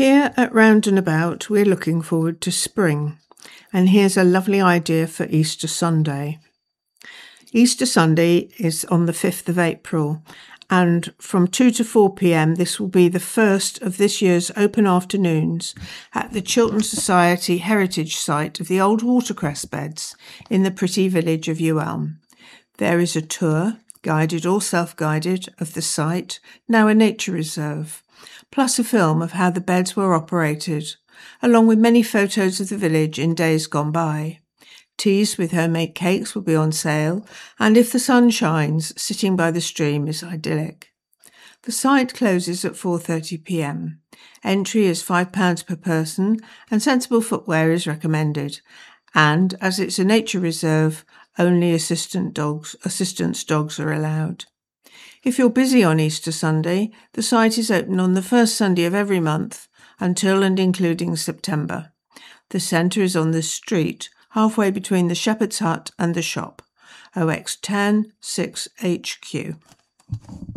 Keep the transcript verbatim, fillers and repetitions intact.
Here at Round and About, we're looking forward to spring, and here's a lovely idea for Easter Sunday. Easter Sunday is on the fifth of April, and from two to four p.m. this will be the first of this year's open afternoons at the Chiltern Society Heritage Site of the old watercress beds in the pretty village of Ewelme. There is a tour, guided or self-guided, of the site, now a nature reserve, plus a film of how the beds were operated, along with many photos of the village in days gone by. Teas with homemade cakes will be on sale, and if the sun shines, sitting by the stream is idyllic. The site closes at four thirty p.m. Entry is five pounds per person, and sensible footwear is recommended. And, as it's a nature reserve, only assistant dogs, assistance dogs are allowed. If you're busy on Easter Sunday, the site is open on the first Sunday of every month, until and including September. The centre is on the street, halfway between the Shepherd's Hut and the shop, O X ten six H Q.